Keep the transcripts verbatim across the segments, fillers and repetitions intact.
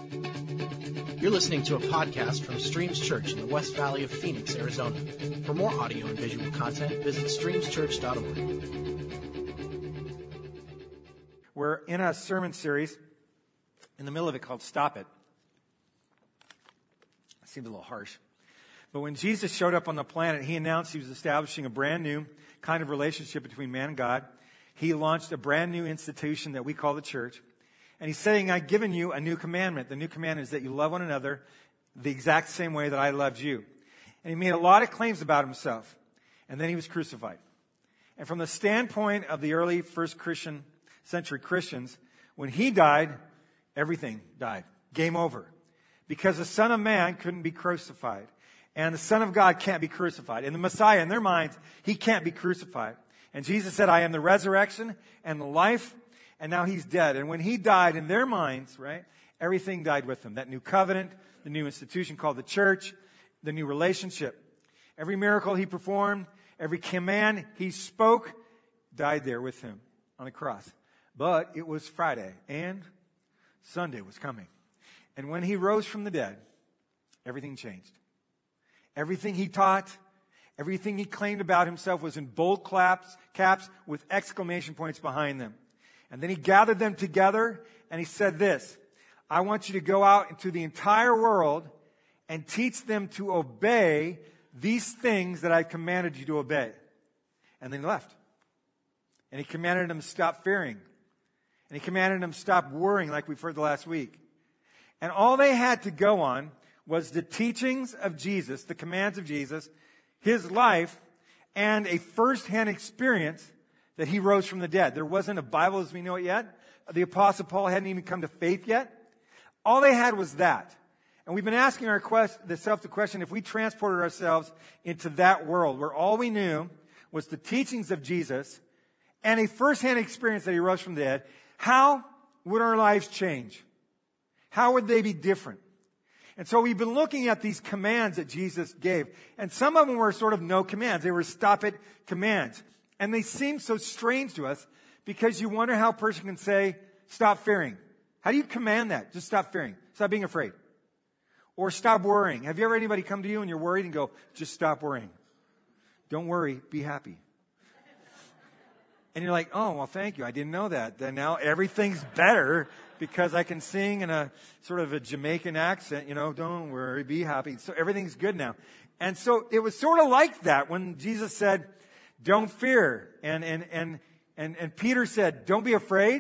You're listening to a podcast from Streams Church in the West Valley of Phoenix, Arizona. For more audio and visual content, visit streams church dot org. We're in a sermon series in the middle of it called Stop It. It seemed a little harsh. But when Jesus showed up on the planet, he announced he was establishing a brand new kind of relationship between man and God. He launched a brand new institution that we call the church. And he's saying, I've given you a new commandment. The new commandment is that you love one another the exact same way that I loved you. And he made a lot of claims about himself. And then he was crucified. And from the standpoint of the early first Christian century Christians, when he died, everything died. Game over. Because the Son of Man couldn't be crucified. And the Son of God can't be crucified. And the Messiah, in their minds, he can't be crucified. And Jesus said, I am the resurrection and the life. And now he's dead. And when he died, in their minds, right, everything died with him. That new covenant, the new institution called the church, the new relationship. Every miracle he performed, every command he spoke, died there with him on the cross. But it was Friday, and Sunday was coming. And when he rose from the dead, everything changed. Everything he taught, everything he claimed about himself was in bold caps, caps with exclamation points behind them. And then he gathered them together and he said this, I want you to go out into the entire world and teach them to obey these things that I've commanded you to obey. And then he left. And he commanded them to stop fearing. And he commanded them to stop worrying like we've heard the last week. And all they had to go on was the teachings of Jesus, the commands of Jesus, his life, and a first-hand experience that he rose from the dead. There wasn't a Bible as we know it yet. The Apostle Paul hadn't even come to faith yet. All they had was that. And we've been asking our quest, ourselves the question, if we transported ourselves into that world where all we knew was the teachings of Jesus and a first-hand experience that he rose from the dead, how would our lives change? How would they be different? And so we've been looking at these commands that Jesus gave. And some of them were sort of no commands. They were stop it commands. And they seem so strange to us because you wonder how a person can say, stop fearing. How do you command that? Just stop fearing. Stop being afraid. Or stop worrying. Have you ever anybody come to you and you're worried and go, just stop worrying. Don't worry, be happy. And you're like, oh, well, thank you. I didn't know that. Then now everything's better because I can sing in a sort of a Jamaican accent, you know, don't worry, be happy. So everything's good now. And so it was sort of like that when Jesus said, don't fear. And, and, and, and, and Peter said, don't be afraid.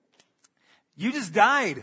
You just died.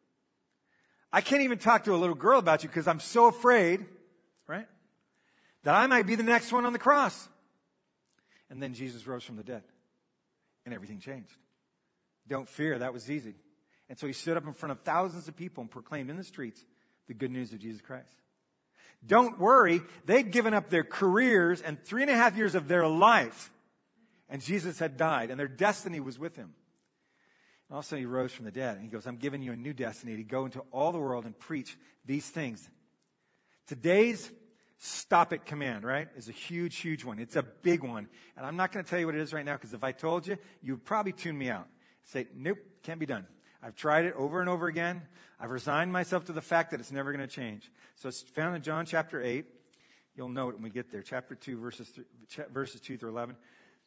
I can't even talk to a little girl about you because I'm so afraid, right, that I might be the next one on the cross. And then Jesus rose from the dead. And everything changed. Don't fear. That was easy. And so he stood up in front of thousands of people and proclaimed in the streets the good news of Jesus Christ. Don't worry. They'd given up their careers and three and a half years of their life. And Jesus had died. And their destiny was with him. And also he rose from the dead. And he goes, I'm giving you a new destiny to go into all the world and preach these things. Today's stop it command, right, is a huge, huge one. It's a big one. And I'm not going to tell you what it is right now because if I told you, you would probably tune me out. Say, nope, can't be done. I've tried it over and over again. I've resigned myself to the fact that it's never going to change. So it's found in John chapter eight. You'll note when we get there. Chapter two, verses, th- verses two through eleven.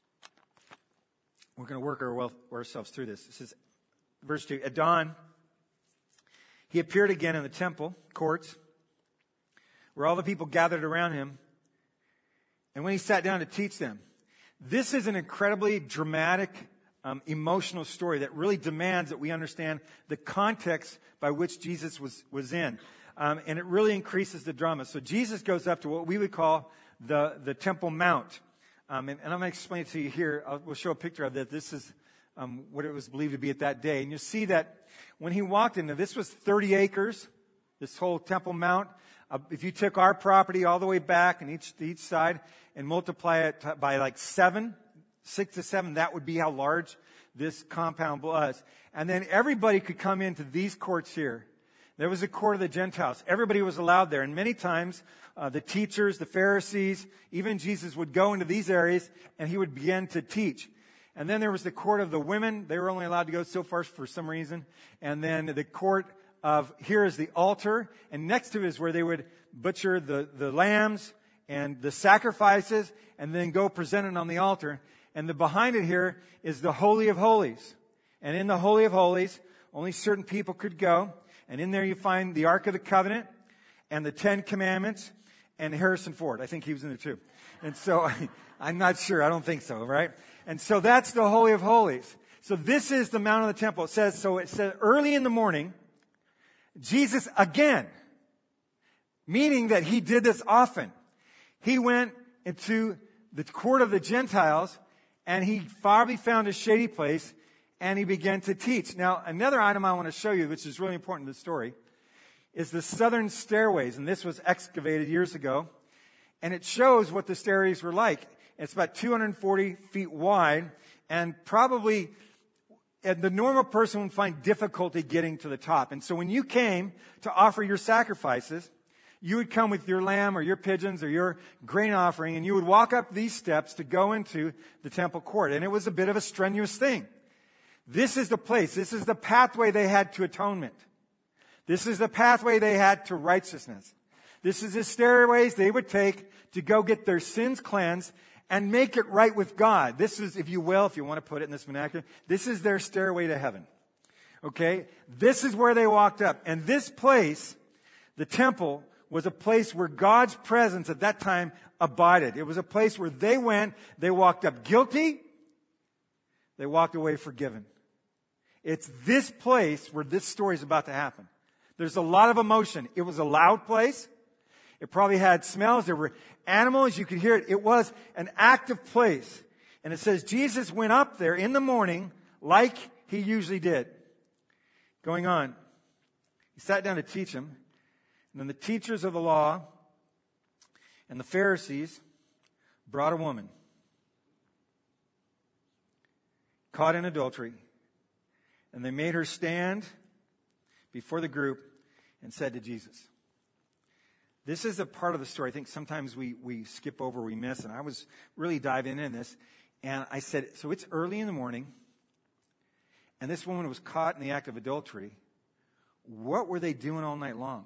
We're going to work our well, ourselves through this. This is verse two. At dawn, he appeared again in the temple courts where all the people gathered around him. And when he sat down to teach them, this is an incredibly dramatic, um, emotional story that really demands that we understand the context by which Jesus was, was in. Um, and it really increases the drama. So Jesus goes up to what we would call the, the Temple Mount. Um, and, and I'm going to explain it to you here. I'll, we'll show a picture of that. This is um, what it was believed to be at that day. And you'll see that when he walked into this was thirty acres, this whole Temple Mount. Uh, if you took our property all the way back and each each side and multiply it t- by like seven, six to seven, that would be how large this compound was. And then everybody could come into these courts here. There was a court of the Gentiles. Everybody was allowed there. And many times, uh, the teachers, the Pharisees, even Jesus would go into these areas and he would begin to teach. And then there was the court of the women. They were only allowed to go so far for some reason. And then the court of, here is the altar, and next to it is where they would butcher the, the lambs and the sacrifices, and then go present it on the altar. And the behind it here is the Holy of Holies. And in the Holy of Holies, only certain people could go. And in there you find the Ark of the Covenant and the Ten Commandments and Harrison Ford. I think he was in there too. And so I'm not sure. I don't think so, right? And so that's the Holy of Holies. So this is the Mount of the Temple. It says, so it says early in the morning, Jesus again, meaning that he did this often. He went into the court of the Gentiles, and he probably found a shady place, and he began to teach. Now, another item I want to show you, which is really important to the story, is the southern stairways. And this was excavated years ago. And it shows what the stairways were like. It's about two hundred forty feet wide, and probably and the normal person would find difficulty getting to the top. And so when you came to offer your sacrifices, you would come with your lamb or your pigeons or your grain offering, and you would walk up these steps to go into the temple court. And it was a bit of a strenuous thing. This is the place. This is the pathway they had to atonement. This is the pathway they had to righteousness. This is the stairways they would take to go get their sins cleansed and make it right with God. This is, if you will, if you want to put it in this vernacular, this is their stairway to heaven. Okay? This is where they walked up. And this place, the temple, was a place where God's presence at that time abided. It was a place where they went, they walked up guilty, they walked away forgiven. It's this place where this story is about to happen. There's a lot of emotion. It was a loud place. It probably had smells. There were animals. You could hear it. It was an active place. And it says Jesus went up there in the morning like he usually did. Going on. He sat down to teach them. And then the teachers of the law and the Pharisees brought a woman caught in adultery. And they made her stand before the group and said to Jesus. This is a part of the story I think sometimes we, we skip over, we miss. And I was really diving into this. And I said, so it's early in the morning. And this woman was caught in the act of adultery. What were they doing all night long?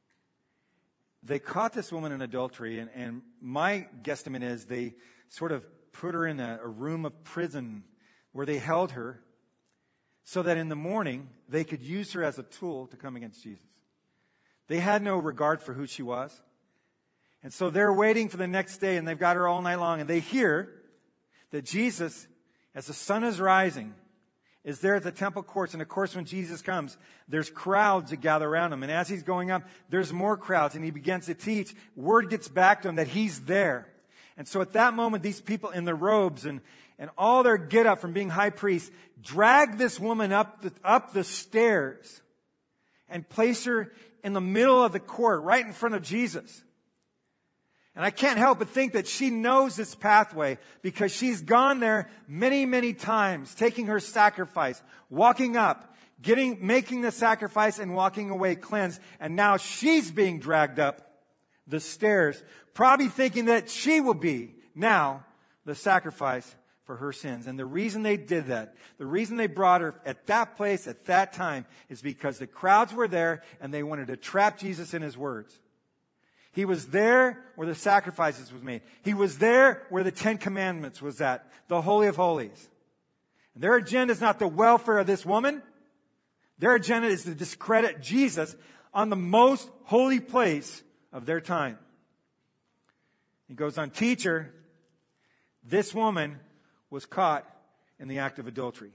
They caught this woman in adultery. And, and my guesstimate is they sort of put her in a, a room of prison where they held her so that in the morning they could use her as a tool to come against Jesus. They had no regard for who she was. And so they're waiting for the next day, and they've got her all night long. And they hear that Jesus, as the sun is rising, is there at the temple courts. And of course, when Jesus comes, there's crowds that gather around him. And as he's going up, there's more crowds. And he begins to teach. Word gets back to him that he's there. And so at that moment, these people in their robes and, and all their get up from being high priests drag this woman up the, up the stairs and place her in the middle of the court, right in front of Jesus. And I can't help but think that she knows this pathway because she's gone there many, many times, taking her sacrifice, walking up, getting, making the sacrifice and walking away cleansed. And now she's being dragged up the stairs, probably thinking that she will be now the sacrifice for her sins. And the reason they did that, the reason they brought her at that place at that time is because the crowds were there and they wanted to trap Jesus in his words. He was there where the sacrifices was made. He was there where the Ten Commandments was at, the Holy of Holies. And their agenda is not the welfare of this woman. Their agenda is to discredit Jesus on the most holy place of their time. He goes on, teacher, this woman was caught in the act of adultery.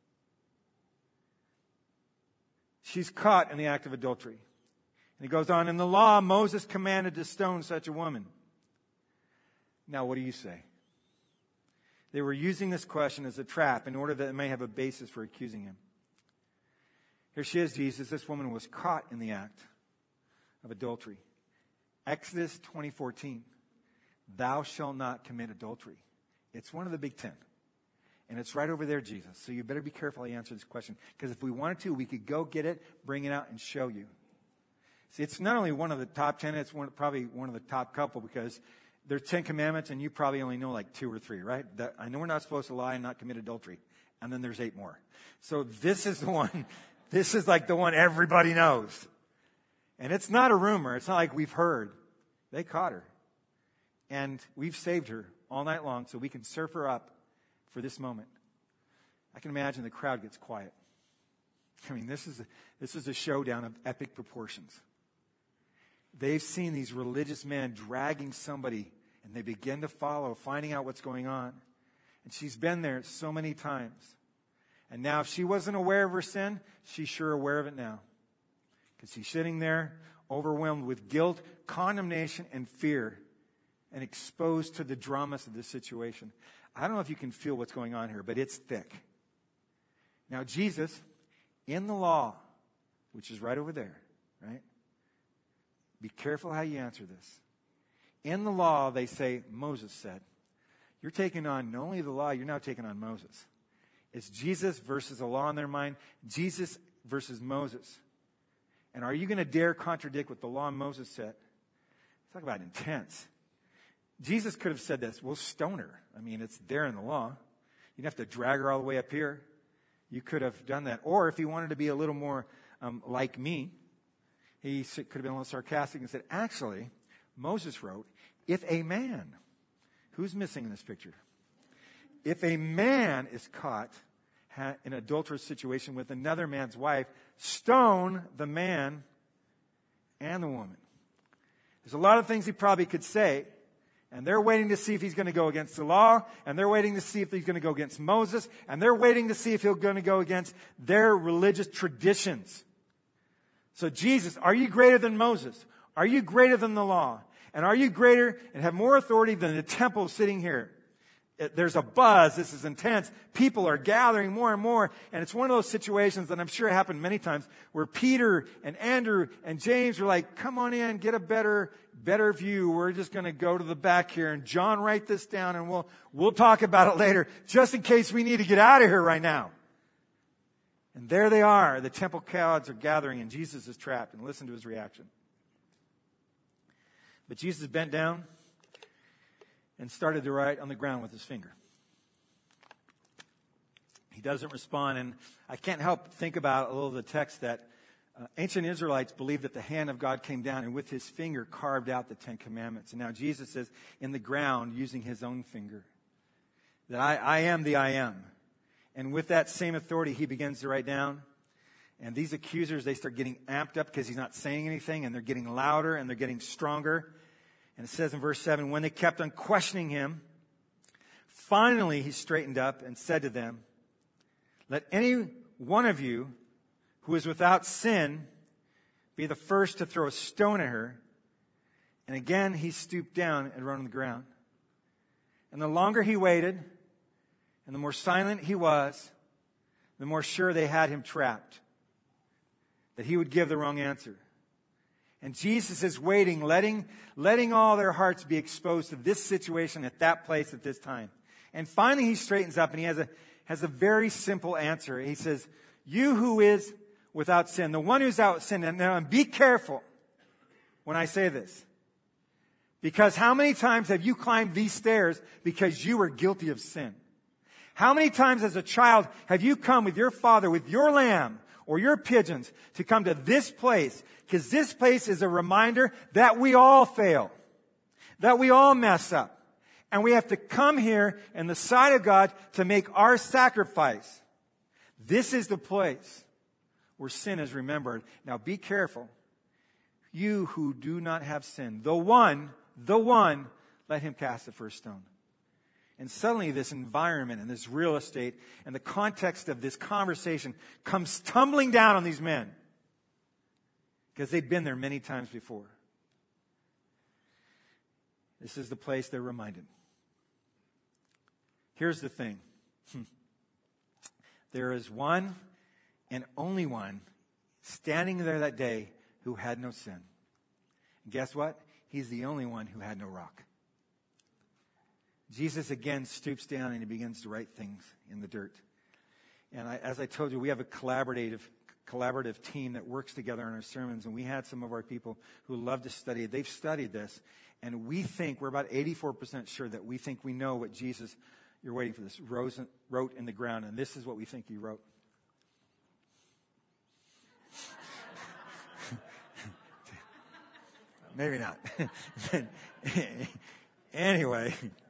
She's caught in the act of adultery. And he goes on, in the law, Moses commanded to stone such a woman. Now, what do you say? They were using this question as a trap in order that it may have a basis for accusing him. Here she is, Jesus. This woman was caught in the act of adultery. Exodus twenty fourteen. Thou shalt not commit adultery. It's one of the big ten. And it's right over there, Jesus. So you better be careful how you answer this question. Because if we wanted to, we could go get it, bring it out, and show you. See, it's not only one of the top ten, it's one, probably one of the top couple because there's Ten Commandments and you probably only know like two or three, right? That, I know we're not supposed to lie and not commit adultery. And then there's eight more. So this is the one This is like the one everybody knows. And it's not a rumor. It's not like we've heard. They caught her. And we've saved her all night long so we can surf her up for this moment. I can imagine the crowd gets quiet. I mean, this is a, this is a showdown of epic proportions. They've seen these religious men dragging somebody, and they begin to follow, finding out what's going on. And she's been there so many times. And now if she wasn't aware of her sin, she's sure aware of it now. Because she's sitting there, overwhelmed with guilt, condemnation, and fear, and exposed to the dramas of this situation. I don't know if you can feel what's going on here, but it's thick. Now Jesus, in the law, which is right over there, right? Be careful how you answer this. In the law, they say, Moses said. You're taking on not only the law, you're now taking on Moses. It's Jesus versus the law in their mind. Jesus versus Moses. And are you going to dare contradict what the law and Moses said? Talk about intense. Jesus could have said this, we'll stone her. I mean, it's there in the law. You'd have to drag her all the way up here. You could have done that. Or if he wanted to be a little more um, like me, he could have been a little sarcastic and said, actually, Moses wrote, if a man, who's missing in this picture? If a man is caught in an adulterous situation with another man's wife, stone the man and the woman. There's a lot of things he probably could say, and they're waiting to see if he's going to go against the law, and they're waiting to see if he's going to go against Moses, and they're waiting to see if he's going to go against their religious traditions. So Jesus, are you greater than Moses? Are you greater than the law? And are you greater and have more authority than the temple sitting here? It, there's a buzz. This is intense. People are gathering more and more. And it's one of those situations that I'm sure happened many times where Peter and Andrew and James were like, come on in, get a better, better view. We're just going to go to the back here. And John, write this down and we'll, we'll talk about it later, just in case we need to get out of here right now. And there they are. The temple crowds are gathering and Jesus is trapped. And listen to his reaction. But Jesus bent down and started to write on the ground with his finger. He doesn't respond, and I can't help think about a little of the text that uh, ancient Israelites believed that the hand of God came down and with his finger carved out the Ten Commandments. And now Jesus is in the ground using his own finger. That I, I am the I am. And with that same authority, he begins to write down. And these accusers, they start getting amped up because he's not saying anything, and they're getting louder and they're getting stronger. And it says in verse seven, when they kept on questioning him, finally he straightened up and said to them, let any one of you who is without sin be the first to throw a stone at her. And again he stooped down and wrote on the ground. And the longer he waited, and the more silent he was, the more sure they had him trapped, that he would give the wrong answer. And Jesus is waiting, letting, letting all their hearts be exposed to this situation at that place at this time. And finally he straightens up and he has a, has a very simple answer. He says, you who is without sin, the one who's without sin. And now be careful when I say this. Because how many times have you climbed these stairs because you were guilty of sin? How many times as a child have you come with your father, with your lamb, or your pigeons to come to this place? Because this place is a reminder that we all fail. That we all mess up. And we have to come here in the sight of God to make our sacrifice. This is the place where sin is remembered. Now be careful. You who do not have sin, the one, the one, let him cast the first stone. And suddenly this environment and this real estate and the context of this conversation comes tumbling down on these men. Because they've been there many times before. This is the place they're reminded. Here's the thing. There is one and only one standing there that day who had no sin. And guess what? He's the only one who had no rock. Jesus again stoops down and he begins to write things in the dirt. And I, as I told you, we have a collaborative collaborative team that works together on our sermons. And we had some of our people who love to study it. They've studied this. And we think, we're about eighty-four percent sure that we think we know what Jesus, you're waiting for this, wrote in the ground. And this is what we think he wrote. Maybe not. Anyway.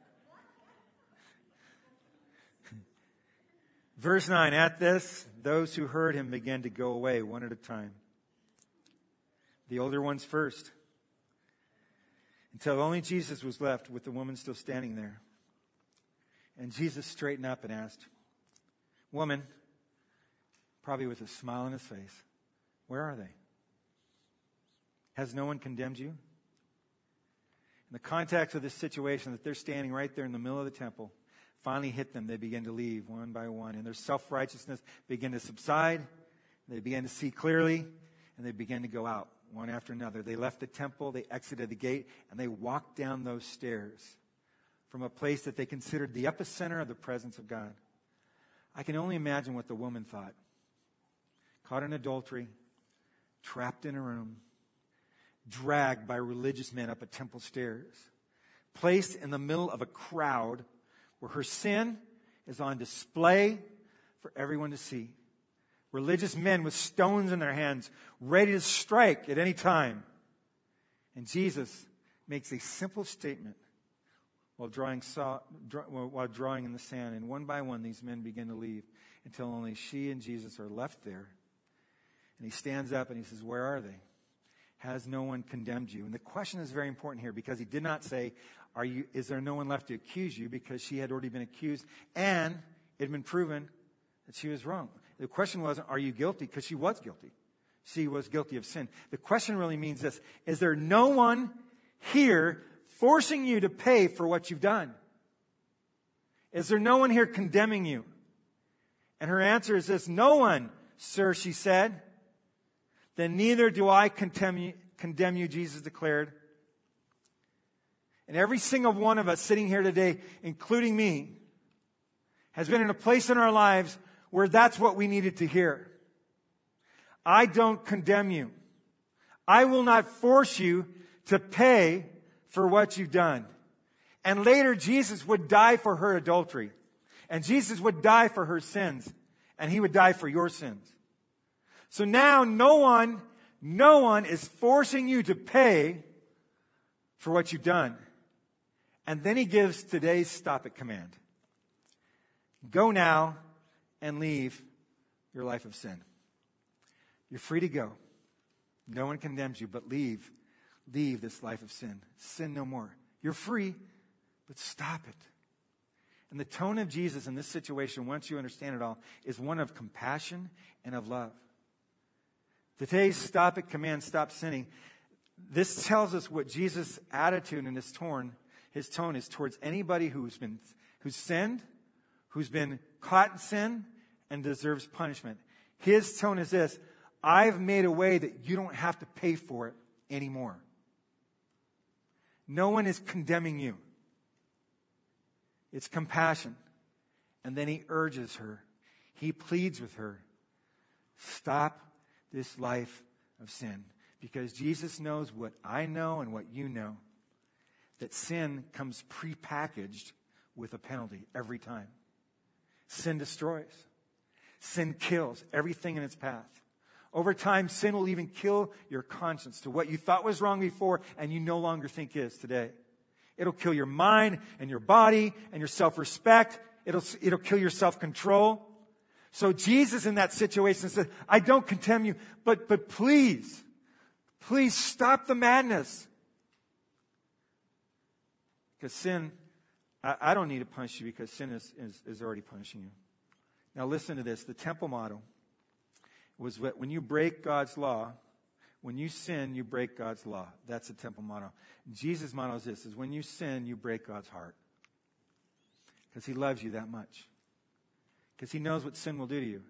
Verse nine, at this, those who heard him began to go away one at a time. The older ones first. Until only Jesus was left with the woman still standing there. And Jesus straightened up and asked, woman, probably with a smile on his face, where are they? Has no one condemned you? In the context of this situation, that they're standing right there in the middle of the temple, finally hit them. They begin to leave one by one. And their self-righteousness began to subside. They began to see clearly. And they began to go out one after another. They left the temple. They exited the gate. And they walked down those stairs from a place that they considered the epicenter of the presence of God. I can only imagine what the woman thought. Caught in adultery. Trapped in a room. Dragged by religious men up a temple stairs. Placed in the middle of a crowd where her sin is on display for everyone to see. Religious men with stones in their hands, ready to strike at any time. And Jesus makes a simple statement while drawing, saw, draw, while drawing in the sand. And one by one, these men begin to leave until only she and Jesus are left there. And he stands up and he says, where are they? Has no one condemned you? And the question is very important here because he did not say, Are you, is there no one left to accuse you? Because she had already been accused and it had been proven that she was wrong. The question wasn't, are you guilty? Because she was guilty. She was guilty of sin. The question really means this, is there no one here forcing you to pay for what you've done? Is there no one here condemning you? And her answer is this, no one, sir, she said. Then neither do I condemn you, condemn you, Jesus declared. And every single one of us sitting here today, including me, has been in a place in our lives where that's what we needed to hear. I don't condemn you. I will not force you to pay for what you've done. And later, Jesus would die for her adultery. And Jesus would die for her sins. And he would die for your sins. So now no one, no one is forcing you to pay for what you've done. And then he gives today's stop it command. Go now and leave your life of sin. You're free to go. No one condemns you, but leave, leave this life of sin. Sin no more. You're free, but stop it. And the tone of Jesus in this situation, once you understand it all, is one of compassion and of love. Today's stop it command, stop sinning. This tells us what Jesus' attitude and his tone, his tone is towards anybody who's been, who's sinned, who's been caught in sin, and deserves punishment. His tone is this, I've made a way that you don't have to pay for it anymore. No one is condemning you. It's compassion. And then he urges her. He pleads with her. Stop this life of sin. Because Jesus knows what I know and what you know. That sin comes prepackaged with a penalty every time. Sin destroys. Sin kills everything in its path. Over time, sin will even kill your conscience to what you thought was wrong before and you no longer think is today. It'll kill your mind and your body and your self-respect. It'll, it'll kill your self-control. So Jesus in that situation said, I don't condemn you, but, but please, please stop the madness. Because sin, I, I don't need to punish you because sin is, is, is already punishing you. Now listen to this. The temple motto was that when you break God's law, when you sin, you break God's law. That's the temple motto. Jesus' motto is this, is when you sin, you break God's heart. Because he loves you that much. Because he knows what sin will do to you.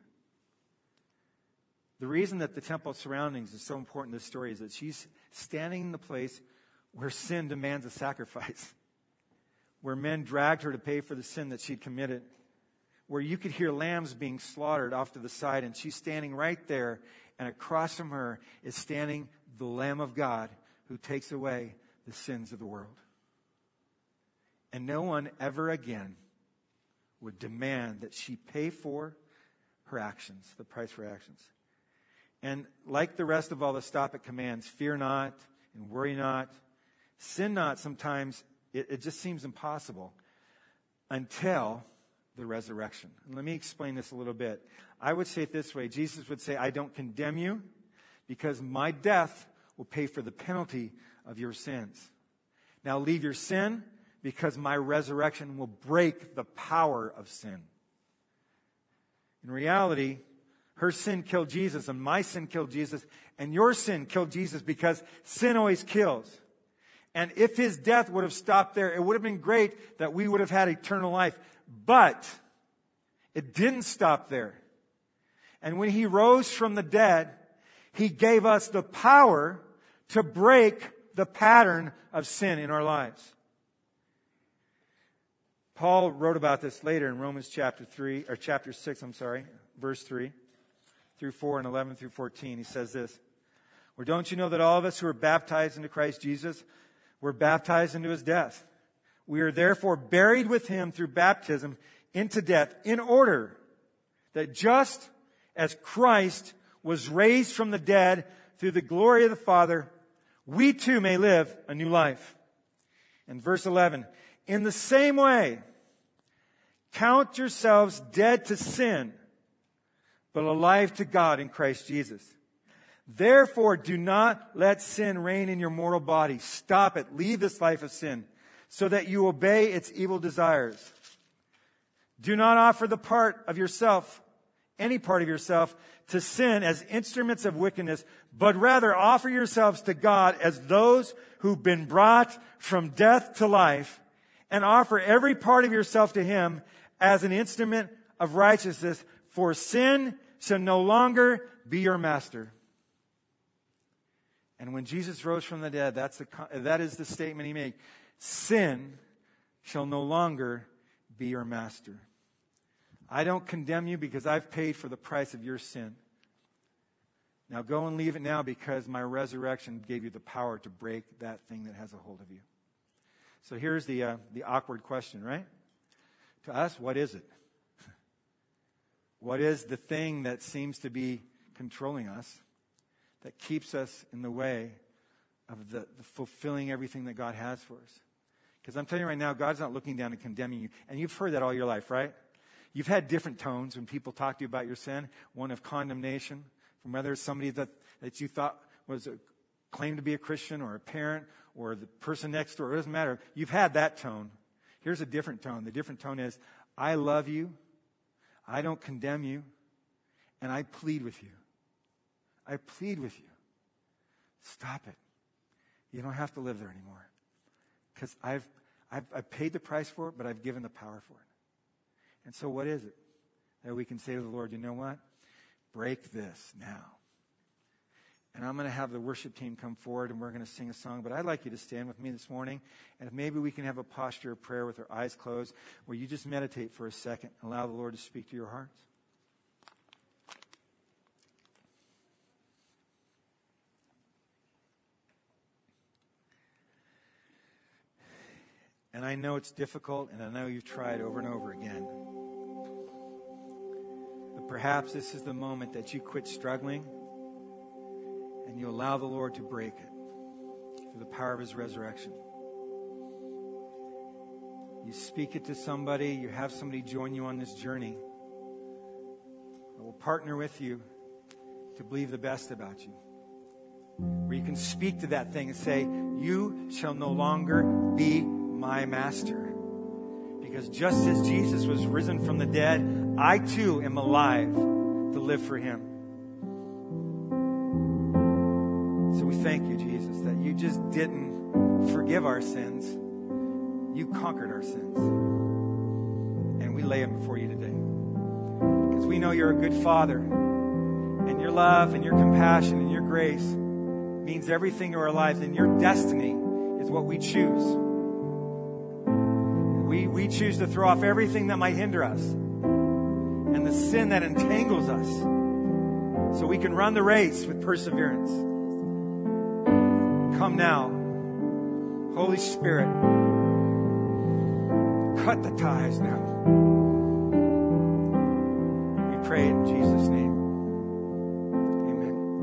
The reason that the temple surroundings is so important in this story is that she's standing in the place where sin demands a sacrifice. Where men dragged her to pay for the sin that she'd committed. Where you could hear lambs being slaughtered off to the side, and she's standing right there, and across from her is standing the Lamb of God who takes away the sins of the world. And no one ever again would demand that she pay for her actions, the price for her actions. And like the rest of all the stop it commands, fear not and worry not, sin not, sometimes it, it just seems impossible until the resurrection. And let me explain this a little bit. I would say it this way. Jesus would say, I don't condemn you because my death will pay for the penalty of your sins. Now leave your sin because my resurrection will break the power of sin. In reality, her sin killed Jesus, and my sin killed Jesus, and your sin killed Jesus because sin always kills. And if his death would have stopped there, it would have been great that we would have had eternal life. But it didn't stop there. And when he rose from the dead, he gave us the power to break the pattern of sin in our lives. Paul wrote about this later in Romans chapter three, or chapter six, I'm sorry, verse three. Through four and eleven through fourteen, he says this. Or don't you know that all of us who are baptized into Christ Jesus were baptized into his death? We are therefore buried with him through baptism into death, in order that just as Christ was raised from the dead through the glory of the Father, we too may live a new life. And verse eleven, in the same way, count yourselves dead to sin, but alive to God in Christ Jesus. Therefore, do not let sin reign in your mortal body. Stop it. Leave this life of sin so that you obey its evil desires. Do not offer the part of yourself, any part of yourself, to sin as instruments of wickedness, but rather offer yourselves to God as those who've been brought from death to life, and offer every part of yourself to him as an instrument of righteousness, for sin shall no longer be your master. And when Jesus rose from the dead, that's the, that is the statement he made. Sin shall no longer be your master. I don't condemn you because I've paid for the price of your sin. Now go and leave it now because my resurrection gave you the power to break that thing that has a hold of you. So here's the, uh, the awkward question, right? To us, what is it? What is the thing that seems to be controlling us, that keeps us in the way of the, the fulfilling everything that God has for us? Because I'm telling you right now, God's not looking down and condemning you. And you've heard that all your life, right? You've had different tones when people talk to you about your sin. One of condemnation, from whether it's somebody that, that you thought was a, claimed to be a Christian, or a parent, or the person next door. It doesn't matter. You've had that tone. Here's a different tone. The different tone is, I love you. I don't condemn you, and I plead with you. I plead with you. Stop it. You don't have to live there anymore. Because I've, I've, I've paid the price for it, but I've given the power for it. And so what is it that we can say to the Lord, you know what? Break this now. And I'm going to have the worship team come forward, and we're going to sing a song. But I'd like you to stand with me this morning. And if maybe we can have a posture of prayer with our eyes closed, where you just meditate for a second and allow the Lord to speak to your hearts. And I know it's difficult, and I know you've tried over and over again. But perhaps this is the moment that you quit struggling and you allow the Lord to break it through the power of his resurrection. You speak it to somebody, you have somebody join you on this journey that will partner with you to believe the best about you. Where you can speak to that thing and say, you shall no longer be my master. Because just as Jesus was risen from the dead, I too am alive to live for him. So we thank you, Jesus, that you just didn't forgive our sins. You conquered our sins. And we lay them before you today. Because we know you're a good Father. And your love and your compassion and your grace means everything in our lives. And your destiny is what we choose. We, we choose to throw off everything that might hinder us. And the sin that entangles us. So we can run the race with perseverance. Come now, Holy Spirit, cut the ties now. We pray in Jesus' name. Amen.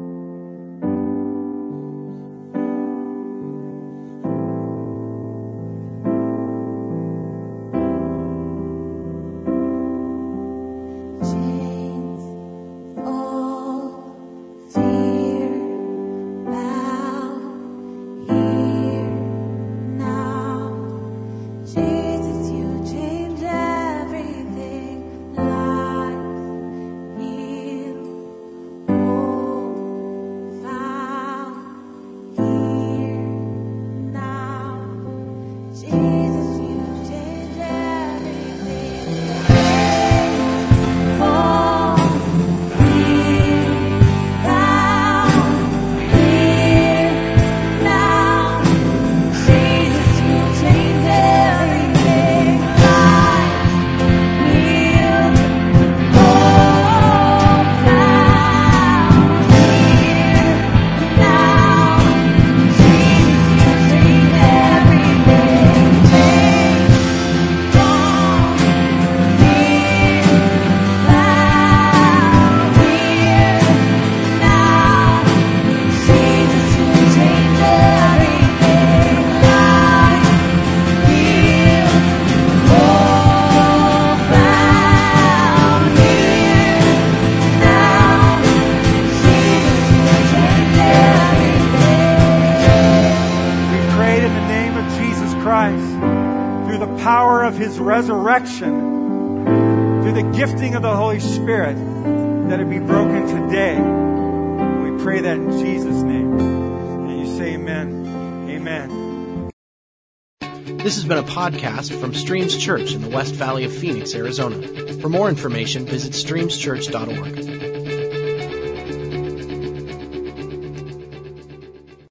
power of his resurrection, through the gifting of the Holy Spirit, that it be broken today. We pray that in Jesus' name. And you say amen. Amen. This has been a podcast from Streams Church in the West Valley of Phoenix, Arizona. For more information, visit streams church dot org.